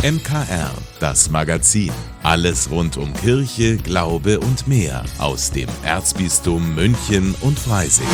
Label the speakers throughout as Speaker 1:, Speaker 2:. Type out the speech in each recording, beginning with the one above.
Speaker 1: MKR, das Magazin. Alles rund um Kirche, Glaube und mehr aus dem Erzbistum München und Freising.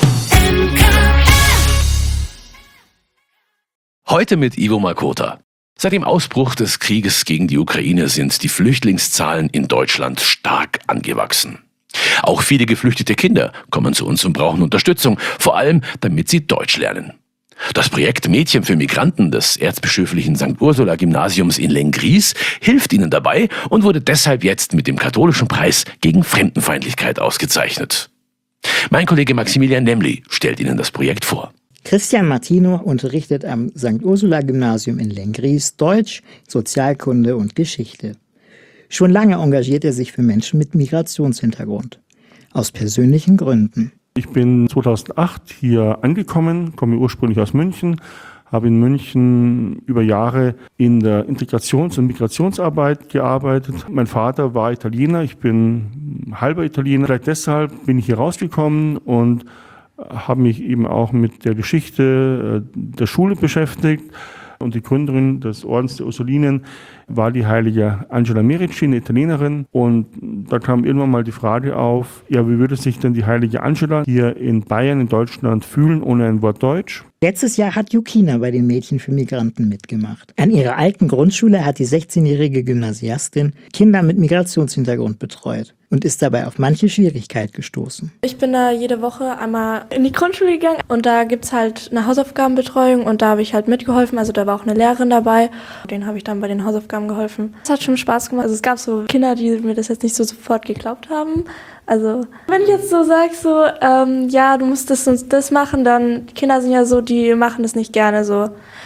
Speaker 2: Heute mit Ivo Makota. Seit dem Ausbruch des Krieges gegen die Ukraine sind die Flüchtlingszahlen in Deutschland stark angewachsen. Auch viele geflüchtete Kinder kommen zu uns und brauchen Unterstützung, vor allem damit sie Deutsch lernen. Das Projekt Mädchen für Migranten des erzbischöflichen St. Ursula Gymnasiums in Lenggries hilft ihnen dabei und wurde deshalb jetzt mit dem katholischen Preis gegen Fremdenfeindlichkeit ausgezeichnet. Mein Kollege Maximilian Nemli stellt Ihnen das Projekt vor.
Speaker 3: Christian Martino unterrichtet am St. Ursula Gymnasium in Lenggries Deutsch, Sozialkunde und Geschichte. Schon lange engagiert er sich für Menschen mit Migrationshintergrund. Aus persönlichen Gründen.
Speaker 4: Ich bin 2008 hier angekommen, komme ursprünglich aus München, habe in München über Jahre in der Integrations- und Migrationsarbeit gearbeitet. Mein Vater war Italiener, ich bin halber Italiener. Vielleicht deshalb bin ich hier rausgekommen und habe mich eben auch mit der Geschichte der Schule beschäftigt. Und die Gründerin des Ordens der Ursulinen war die heilige Angela Merici, eine Italienerin. Und da kam irgendwann mal die Frage auf, ja, wie würde sich denn die heilige Angela hier in Bayern, in Deutschland fühlen, ohne ein Wort Deutsch?
Speaker 3: Letztes Jahr hat Jukina bei den Mädchen für Migranten mitgemacht. An ihrer alten Grundschule hat die 16-jährige Gymnasiastin Kinder mit Migrationshintergrund betreut und ist dabei auf manche Schwierigkeit gestoßen.
Speaker 5: Ich bin da jede Woche einmal in die Grundschule gegangen und da gibt's halt eine Hausaufgabenbetreuung und da habe ich halt mitgeholfen. Also da war auch eine Lehrerin dabei, denen habe ich dann bei den Hausaufgaben geholfen. Es hat schon Spaß gemacht. Also es gab so Kinder, die mir das jetzt nicht so sofort geglaubt haben. Also wenn ich jetzt so sage, ja, du musst das und das machen, dann die Kinder sind ja so, die machen das nicht gerne so.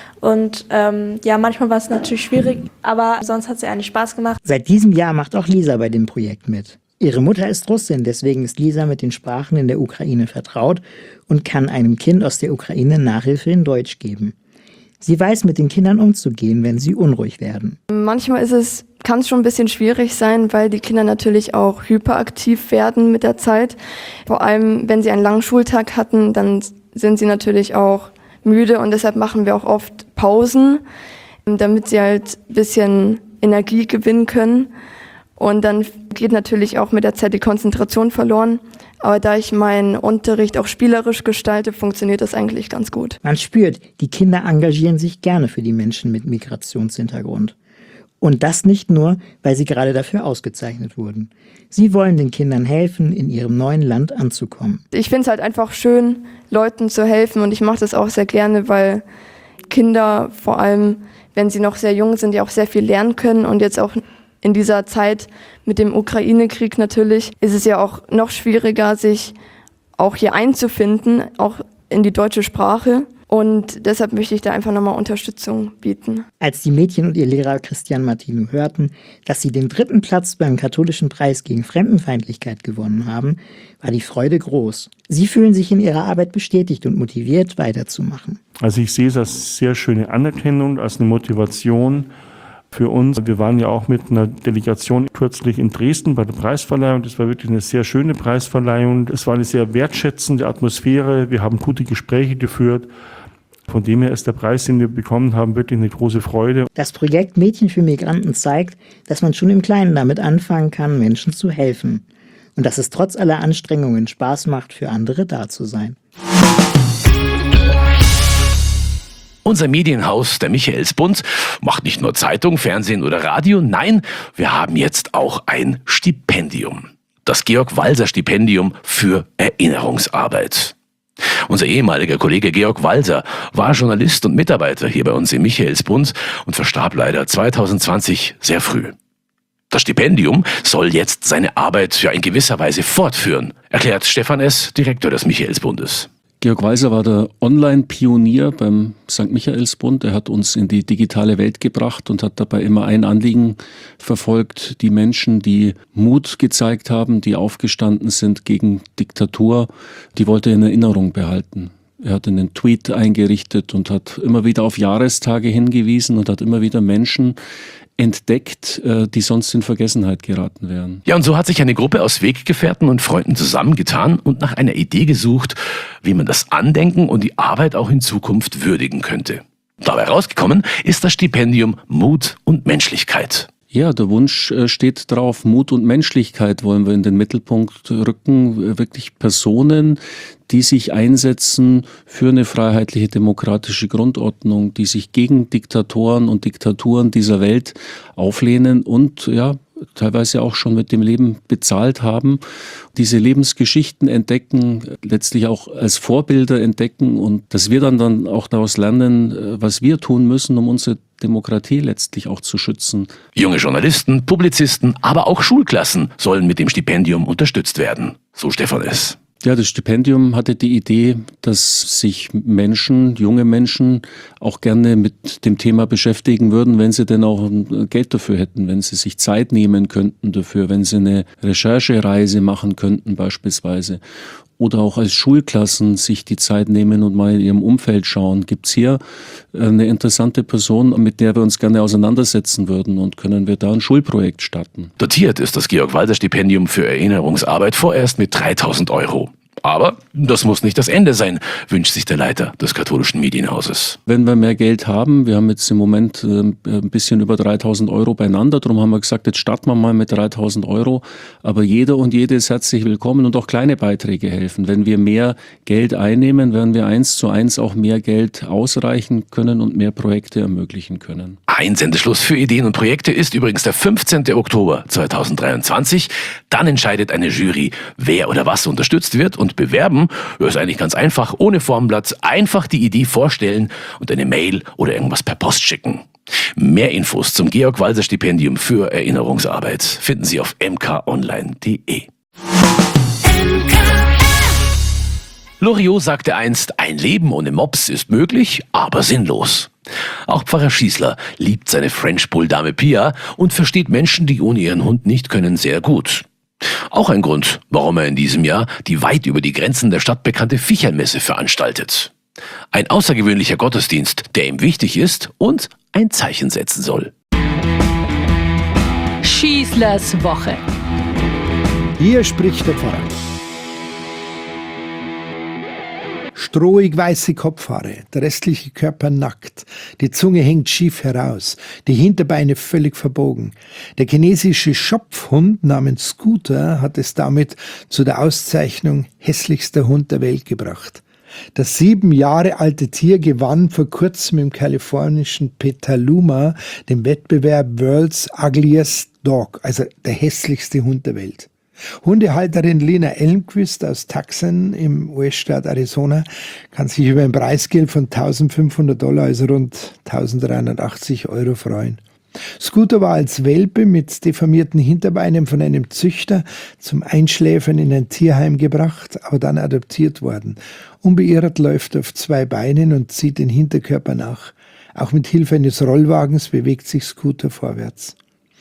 Speaker 5: Und ja, manchmal war es natürlich schwierig, aber sonst hat es ja eigentlich Spaß gemacht.
Speaker 3: Seit diesem Jahr macht auch Lisa bei dem Projekt mit. Ihre Mutter ist Russin, deswegen ist Lisa mit den Sprachen in der Ukraine vertraut und kann einem Kind aus der Ukraine Nachhilfe in Deutsch geben. Sie weiß, mit den Kindern umzugehen, wenn sie unruhig werden.
Speaker 6: Manchmal kann es schon ein bisschen schwierig sein, weil die Kinder natürlich auch hyperaktiv werden mit der Zeit. Vor allem, wenn sie einen langen Schultag hatten, dann sind sie natürlich auch müde und deshalb machen wir auch oft Pausen, damit sie halt ein bisschen Energie gewinnen können. Und dann geht natürlich auch mit der Zeit die Konzentration verloren. Aber da ich meinen Unterricht auch spielerisch gestalte, funktioniert das eigentlich ganz gut.
Speaker 3: Man spürt, die Kinder engagieren sich gerne für die Menschen mit Migrationshintergrund. Und das nicht nur, weil sie gerade dafür ausgezeichnet wurden. Sie wollen den Kindern helfen, in ihrem neuen Land anzukommen.
Speaker 6: Ich finde es halt einfach schön, Leuten zu helfen und ich mache das auch sehr gerne, weil Kinder, vor allem wenn sie noch sehr jung sind, ja auch sehr viel lernen können und jetzt auch in dieser Zeit mit dem Ukraine-Krieg natürlich ist es ja auch noch schwieriger, sich auch hier einzufinden, auch in die deutsche Sprache. Und deshalb möchte ich da einfach nochmal Unterstützung bieten.
Speaker 3: Als die Mädchen und ihr Lehrer Christian Martino hörten, dass sie den 3. Platz beim katholischen Preis gegen Fremdenfeindlichkeit gewonnen haben, war die Freude groß. Sie fühlen sich in ihrer Arbeit bestätigt und motiviert, weiterzumachen.
Speaker 4: Also ich sehe es als sehr schöne Anerkennung, als eine Motivation für uns. Wir waren ja auch mit einer Delegation kürzlich in Dresden bei der Preisverleihung. Das war wirklich eine sehr schöne Preisverleihung. Es war eine sehr wertschätzende Atmosphäre. Wir haben gute Gespräche geführt. Von dem her ist der Preis, den wir bekommen haben, wirklich eine große Freude.
Speaker 3: Das Projekt Mädchen für Migranten zeigt, dass man schon im Kleinen damit anfangen kann, Menschen zu helfen. Und dass es trotz aller Anstrengungen Spaß macht, für andere da zu sein.
Speaker 2: Unser Medienhaus, der Michaelsbund, macht nicht nur Zeitung, Fernsehen oder Radio, nein, wir haben jetzt auch ein Stipendium. Das Georg-Walser-Stipendium für Erinnerungsarbeit. Unser ehemaliger Kollege Georg Walser war Journalist und Mitarbeiter hier bei uns im Michaelsbund und verstarb leider 2020 sehr früh. Das Stipendium soll jetzt seine Arbeit in gewisser Weise fortführen, erklärt Stefan S., Direktor des Michaelsbundes.
Speaker 7: Georg Walser war der Online-Pionier beim St. Michaelsbund. Er hat uns in die digitale Welt gebracht und hat dabei immer ein Anliegen verfolgt. Die Menschen, die Mut gezeigt haben, die aufgestanden sind gegen Diktatur, die wollte er in Erinnerung behalten. Er hat einen Tweet eingerichtet und hat immer wieder auf Jahrestage hingewiesen und hat immer wieder Menschen entdeckt, die sonst in Vergessenheit geraten wären.
Speaker 2: Ja, und so hat sich eine Gruppe aus Weggefährten und Freunden zusammengetan und nach einer Idee gesucht, wie man das Andenken und die Arbeit auch in Zukunft würdigen könnte. Dabei rausgekommen ist das Stipendium Mut und Menschlichkeit.
Speaker 7: Ja, der Wunsch steht drauf, Mut und Menschlichkeit wollen wir in den Mittelpunkt rücken. Wirklich Personen, die sich einsetzen für eine freiheitliche demokratische Grundordnung, die sich gegen Diktatoren und Diktaturen dieser Welt auflehnen und ja, teilweise auch schon mit dem Leben bezahlt haben, diese Lebensgeschichten entdecken, letztlich auch als Vorbilder entdecken und dass wir dann auch daraus lernen, was wir tun müssen, um unsere Demokratie letztlich auch zu schützen.
Speaker 2: Junge Journalisten, Publizisten, aber auch Schulklassen sollen mit dem Stipendium unterstützt werden, so Stefan S.
Speaker 7: Ja, das Stipendium hatte die Idee, dass sich Menschen, junge Menschen, auch gerne mit dem Thema beschäftigen würden, wenn sie denn auch Geld dafür hätten, wenn sie sich Zeit nehmen könnten dafür, wenn sie eine Recherchereise machen könnten beispielsweise. Oder auch als Schulklassen sich die Zeit nehmen und mal in ihrem Umfeld schauen. Gibt es hier eine interessante Person, mit der wir uns gerne auseinandersetzen würden und können wir da ein Schulprojekt starten?
Speaker 2: Dotiert ist das Georg-Walser-Stipendium für Erinnerungsarbeit vorerst mit 3.000 €. Aber das muss nicht das Ende sein, wünscht sich der Leiter des katholischen Medienhauses.
Speaker 7: Wenn wir mehr Geld haben, wir haben jetzt im Moment ein bisschen über 3.000 € beieinander, darum haben wir gesagt, jetzt starten wir mal mit 3.000 €, aber jeder und jede ist herzlich willkommen und auch kleine Beiträge helfen. Wenn wir mehr Geld einnehmen, werden wir 1:1 auch mehr Geld ausreichen können und mehr Projekte ermöglichen können.
Speaker 2: Einsendeschluss für Ideen und Projekte ist übrigens der 15. Oktober 2023. Dann entscheidet eine Jury, wer oder was unterstützt wird und bewerben, ist eigentlich ganz einfach, ohne Formblatt, einfach die Idee vorstellen und eine Mail oder irgendwas per Post schicken. Mehr Infos zum Georg-Walser-Stipendium für Erinnerungsarbeit finden Sie auf mkonline.de. Loriot sagte einst, ein Leben ohne Mops ist möglich, aber sinnlos. Auch Pfarrer Schießler liebt seine French Bull Dame Pia und versteht Menschen, die ohne ihren Hund nicht können, sehr gut. Auch ein Grund, warum er in diesem Jahr die weit über die Grenzen der Stadt bekannte Vichermesse veranstaltet. Ein außergewöhnlicher Gottesdienst, der ihm wichtig ist und ein Zeichen setzen soll.
Speaker 8: Schießlers Woche.
Speaker 9: Hier spricht der Pfarrer. Strohig weiße Kopfhaare, der restliche Körper nackt, die Zunge hängt schief heraus, die Hinterbeine völlig verbogen. Der chinesische Schopfhund namens Scooter hat es damit zu der Auszeichnung hässlichster Hund der Welt gebracht. Das 7 Jahre alte Tier gewann vor kurzem im kalifornischen Petaluma den Wettbewerb World's Ugliest Dog, also der hässlichste Hund der Welt. Hundehalterin Lena Elmquist aus Tucson im US-Staat Arizona kann sich über ein Preisgeld von $1.500, also rund 1.380 € freuen. Scooter war als Welpe mit deformierten Hinterbeinen von einem Züchter zum Einschläfern in ein Tierheim gebracht, aber dann adoptiert worden. Unbeirrt läuft er auf 2 Beinen und zieht den Hinterkörper nach. Auch mit Hilfe eines Rollwagens bewegt sich Scooter vorwärts.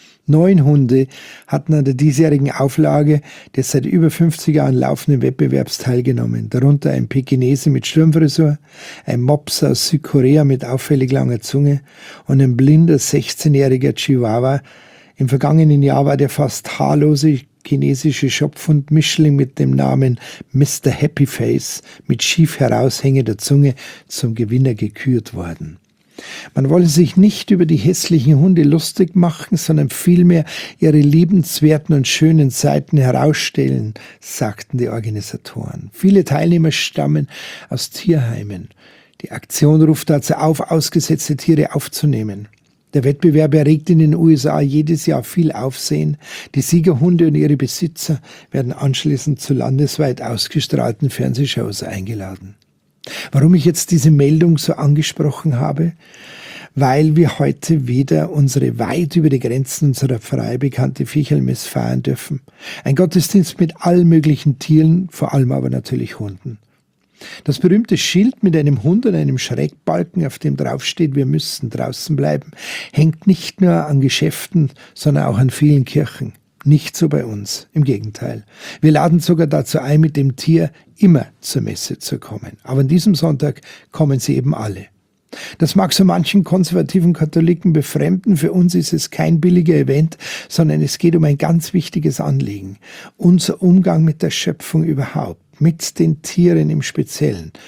Speaker 9: 9 Hunde hatten an der diesjährigen Auflage des seit über 50 Jahren laufenden Wettbewerbs teilgenommen, darunter ein Pekinese mit Sturmfrisur, ein Mops aus Südkorea mit auffällig langer Zunge und ein blinder 16-jähriger Chihuahua. Im vergangenen Jahr war der fast haarlose chinesische Schopfhund Mischling mit dem Namen Mr. Happy Face mit schief heraushängender Zunge zum Gewinner gekürt worden. Man wolle sich nicht über die hässlichen Hunde lustig machen, sondern vielmehr ihre liebenswerten und schönen Seiten herausstellen, sagten die Organisatoren. Viele Teilnehmer stammen aus Tierheimen. Die Aktion ruft dazu auf, ausgesetzte Tiere aufzunehmen. Der Wettbewerb erregt in den USA jedes Jahr viel Aufsehen. Die Siegerhunde und ihre Besitzer werden anschließend zu landesweit ausgestrahlten Fernsehshows eingeladen. Warum ich jetzt diese Meldung so angesprochen habe? Weil wir heute wieder unsere weit über die Grenzen unserer Pfarrei bekannte Vichermesse feiern dürfen. Ein Gottesdienst mit allen möglichen Tieren, vor allem aber natürlich Hunden. Das berühmte Schild mit einem Hund und einem Schrägbalken, auf dem draufsteht, wir müssen draußen bleiben, hängt nicht nur an Geschäften, sondern auch an vielen Kirchen. Nicht so bei uns, im Gegenteil. Wir laden sogar dazu ein, mit dem Tier immer zur Messe zu kommen. Aber an diesem Sonntag kommen sie eben alle. Das mag so manchen konservativen Katholiken befremden. Für uns ist es kein billiger Event, sondern es geht um ein ganz wichtiges Anliegen. Unser Umgang mit der Schöpfung überhaupt, mit den Tieren im Speziellen.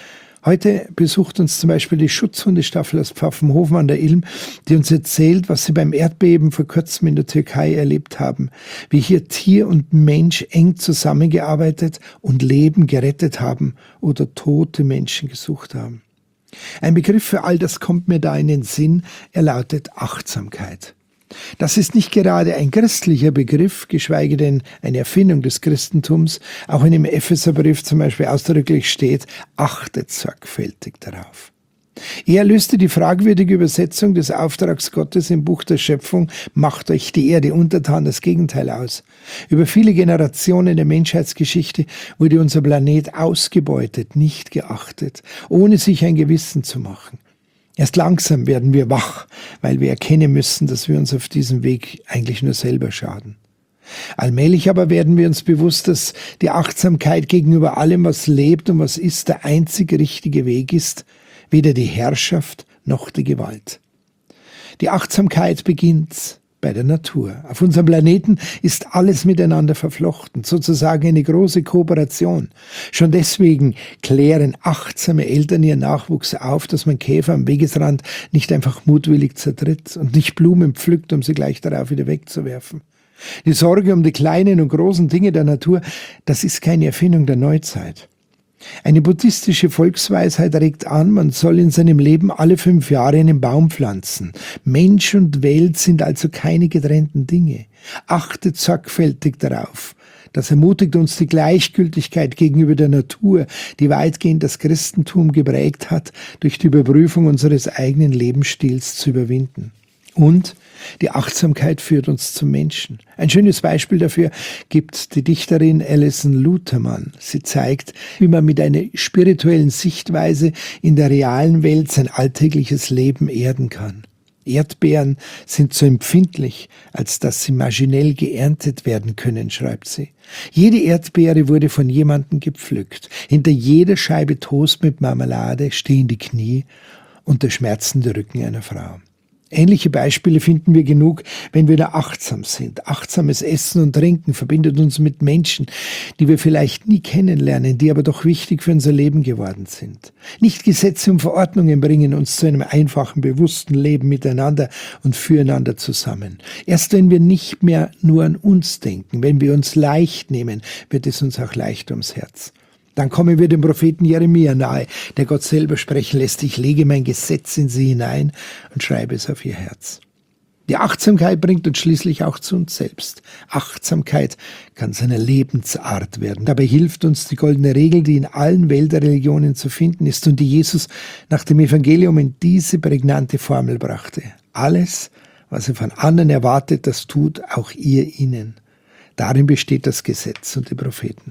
Speaker 9: Heute besucht uns zum Beispiel die Schutzhundestaffel aus Pfaffenhofen an der Ilm, die uns erzählt, was sie beim Erdbeben vor kurzem in der Türkei erlebt haben, wie hier Tier und Mensch eng zusammengearbeitet und Leben gerettet haben oder tote Menschen gesucht haben. Ein Begriff für all das kommt mir da in den Sinn, er lautet Achtsamkeit. Das ist nicht gerade ein christlicher Begriff, geschweige denn eine Erfindung des Christentums. Auch in dem Epheserbrief zum Beispiel ausdrücklich steht, achtet sorgfältig darauf. Er löste die fragwürdige Übersetzung des Auftrags Gottes im Buch der Schöpfung, macht euch die Erde untertan, das Gegenteil aus. Über viele Generationen der Menschheitsgeschichte wurde unser Planet ausgebeutet, nicht geachtet, ohne sich ein Gewissen zu machen. Erst langsam werden wir wach, weil wir erkennen müssen, dass wir uns auf diesem Weg eigentlich nur selber schaden. Allmählich aber werden wir uns bewusst, dass die Achtsamkeit gegenüber allem, was lebt und was ist, der einzig richtige Weg ist, weder die Herrschaft noch die Gewalt. Die Achtsamkeit beginnt bei der Natur. Auf unserem Planeten ist alles miteinander verflochten, sozusagen eine große Kooperation. Schon deswegen klären achtsame Eltern ihren Nachwuchs auf, dass man Käfer am Wegesrand nicht einfach mutwillig zertritt und nicht Blumen pflückt, um sie gleich darauf wieder wegzuwerfen. Die Sorge um die kleinen und großen Dinge der Natur, das ist keine Erfindung der Neuzeit. Eine buddhistische Volksweisheit regt an, man soll in seinem Leben alle 5 Jahre einen Baum pflanzen. Mensch und Welt sind also keine getrennten Dinge. Achtet sorgfältig darauf. Das ermutigt uns, die Gleichgültigkeit gegenüber der Natur, die weitgehend das Christentum geprägt hat, durch die Überprüfung unseres eigenen Lebensstils zu überwinden. Und die Achtsamkeit führt uns zum Menschen. Ein schönes Beispiel dafür gibt die Dichterin Alison Lutermann. Sie zeigt, wie man mit einer spirituellen Sichtweise in der realen Welt sein alltägliches Leben erden kann. Erdbeeren sind so empfindlich, als dass sie maschinell geerntet werden können, schreibt sie. Jede Erdbeere wurde von jemandem gepflückt. Hinter jeder Scheibe Toast mit Marmelade stehen die Knie und der schmerzende Rücken einer Frau. Ähnliche Beispiele finden wir genug, wenn wir da achtsam sind. Achtsames Essen und Trinken verbindet uns mit Menschen, die wir vielleicht nie kennenlernen, die aber doch wichtig für unser Leben geworden sind. Nicht Gesetze und Verordnungen bringen uns zu einem einfachen, bewussten Leben miteinander und füreinander zusammen. Erst wenn wir nicht mehr nur an uns denken, wenn wir uns leicht nehmen, wird es uns auch leicht ums Herz. Dann kommen wir dem Propheten Jeremia nahe, der Gott selber sprechen lässt, ich lege mein Gesetz in sie hinein und schreibe es auf ihr Herz. Die Achtsamkeit bringt uns schließlich auch zu uns selbst. Achtsamkeit kann zu einer Lebensart werden. Dabei hilft uns die goldene Regel, die in allen Weltreligionen zu finden ist und die Jesus nach dem Evangelium in diese prägnante Formel brachte. Alles, was ihr von anderen erwartet, das tut auch ihr ihnen. Darin besteht das Gesetz und die Propheten.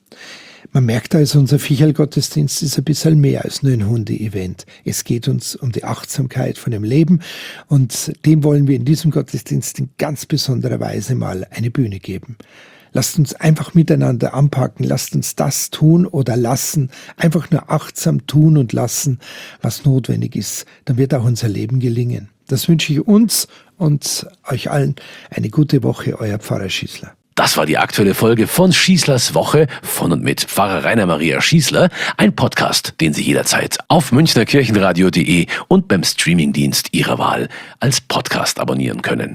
Speaker 9: Man merkt also, unser Vierchel-Gottesdienst ist ein bisschen mehr als nur ein Hunde-Event. Es geht uns um die Achtsamkeit von dem Leben und dem wollen wir in diesem Gottesdienst in ganz besonderer Weise mal eine Bühne geben. Lasst uns einfach miteinander anpacken, lasst uns das tun oder lassen, einfach nur achtsam tun und lassen, was notwendig ist. Dann wird auch unser Leben gelingen. Das wünsche ich uns und euch allen eine gute Woche, euer Pfarrer Schießler.
Speaker 2: Das war die aktuelle Folge von Schießlers Woche von und mit Pfarrer Rainer Maria Schießler. Ein Podcast, den Sie jederzeit auf münchnerkirchenradio.de und beim Streamingdienst Ihrer Wahl als Podcast abonnieren können.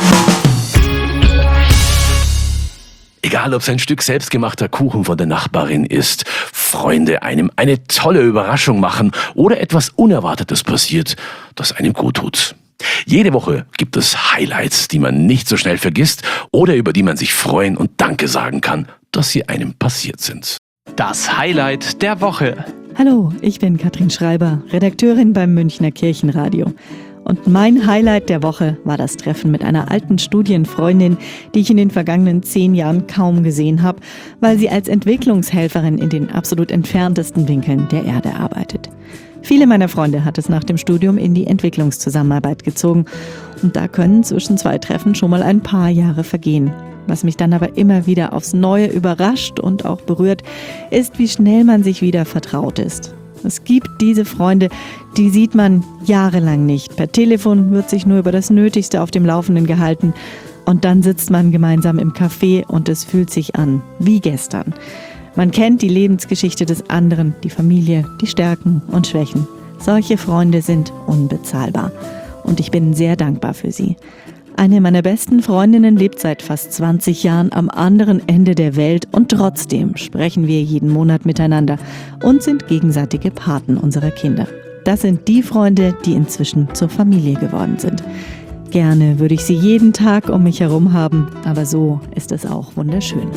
Speaker 2: Egal, ob es ein Stück selbstgemachter Kuchen von der Nachbarin ist, Freunde einem eine tolle Überraschung machen oder etwas Unerwartetes passiert, das einem gut tut. Jede Woche gibt es Highlights, die man nicht so schnell vergisst oder über die man sich freuen und Danke sagen kann, dass sie einem passiert sind.
Speaker 8: Das Highlight der Woche.
Speaker 10: Hallo, ich bin Katrin Schreiber, Redakteurin beim Münchner Kirchenradio. Und mein Highlight der Woche war das Treffen mit einer alten Studienfreundin, die ich in den vergangenen 10 Jahren kaum gesehen habe, weil sie als Entwicklungshelferin in den absolut entferntesten Winkeln der Erde arbeitet. Viele meiner Freunde hat es nach dem Studium in die Entwicklungszusammenarbeit gezogen. Und da können zwischen 2 Treffen schon mal ein paar Jahre vergehen. Was mich dann aber immer wieder aufs Neue überrascht und auch berührt, ist, wie schnell man sich wieder vertraut ist. Es gibt diese Freunde, die sieht man jahrelang nicht. Per Telefon wird sich nur über das Nötigste auf dem Laufenden gehalten. Und dann sitzt man gemeinsam im Café und es fühlt sich an wie gestern. Man kennt die Lebensgeschichte des anderen, die Familie, die Stärken und Schwächen. Solche Freunde sind unbezahlbar. Und ich bin sehr dankbar für sie. Eine meiner besten Freundinnen lebt seit fast 20 Jahren am anderen Ende der Welt und trotzdem sprechen wir jeden Monat miteinander und sind gegenseitige Paten unserer Kinder. Das sind die Freunde, die inzwischen zur Familie geworden sind. Gerne würde ich sie jeden Tag um mich herum haben, aber so ist es auch wunderschön.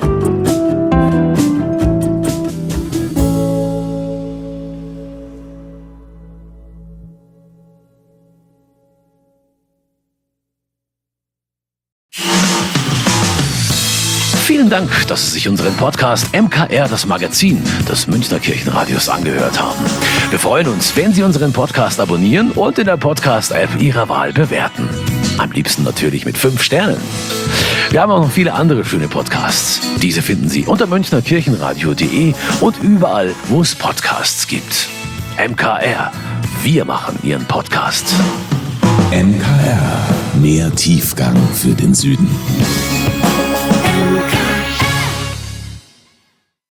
Speaker 2: Vielen Dank, dass Sie sich unseren Podcast MKR, das Magazin des Münchner Kirchenradios, angehört haben. Wir freuen uns, wenn Sie unseren Podcast abonnieren und in der Podcast-App Ihrer Wahl bewerten. Am liebsten natürlich mit 5 Sternen. Wir haben auch noch viele andere schöne Podcasts. Diese finden Sie unter münchnerkirchenradio.de und überall, wo es Podcasts gibt. MKR, wir machen Ihren Podcast.
Speaker 1: MKR, mehr Tiefgang für den Süden.